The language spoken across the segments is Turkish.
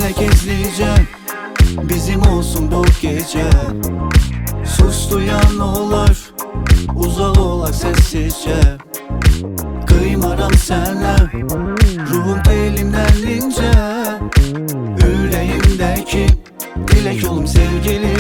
Senle gizlice bizim olsun bu gece. Sus duyan olar, uzak olak sessizce. Kıymaram sana, ruhum elimden ince. Yüreğimdeki dilek yolum sevgili.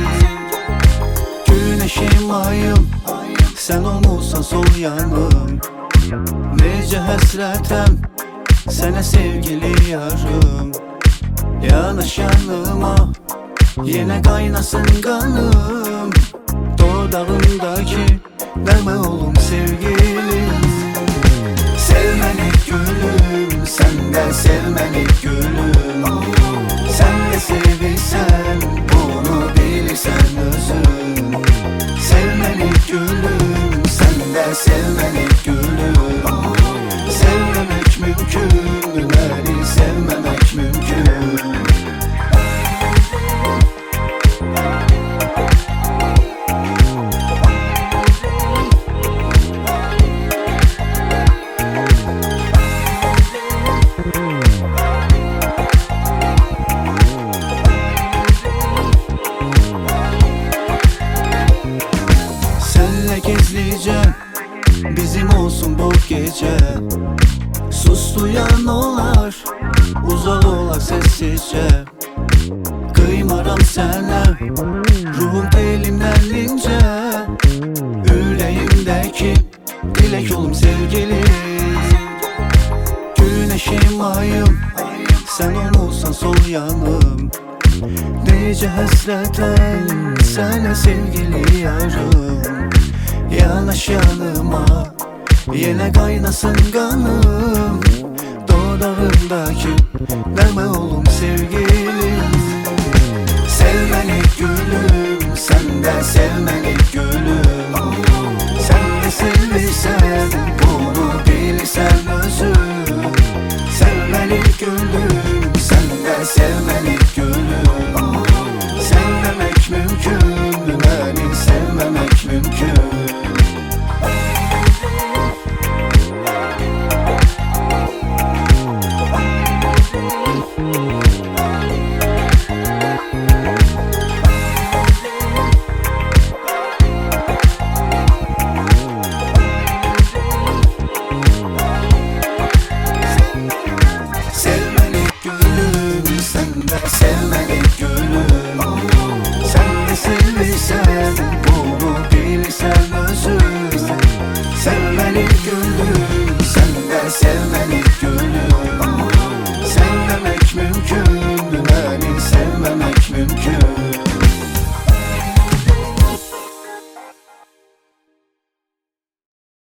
Güneşim ayım, sen olmuşsan sol yanım. Nece həsrətəm sənə sevgili yarım. Yanaş yanıma, yenə qaynasın qanım. Dodağımdaki nəğmə olum sevgilim. Sev məni gülüm, sən də sev məni gülüm. Sən də sevirsən, bunu bilirsən özün. Sev məni gülüm, sən də sev məni gülüm. Sevmemek mümkün, beni sevmemek mümkün. Senle gizlice bizim olsun bu gece. Sus duyan olar, uzak olak sessizce. Kıymaram sana, ruhum elimden ince. Yüreğimdeki dilek yolum sevgili. Güneşim ayım, sen olmuşsan sol yanım. Nece həsrətəm sənə sevgili yarım. Yanaş yanıma, yenə qaynasın qanım. Dodağımdaki nəğmə olum sevgilim. Sev məni gülüm, sən də sev məni gülüm.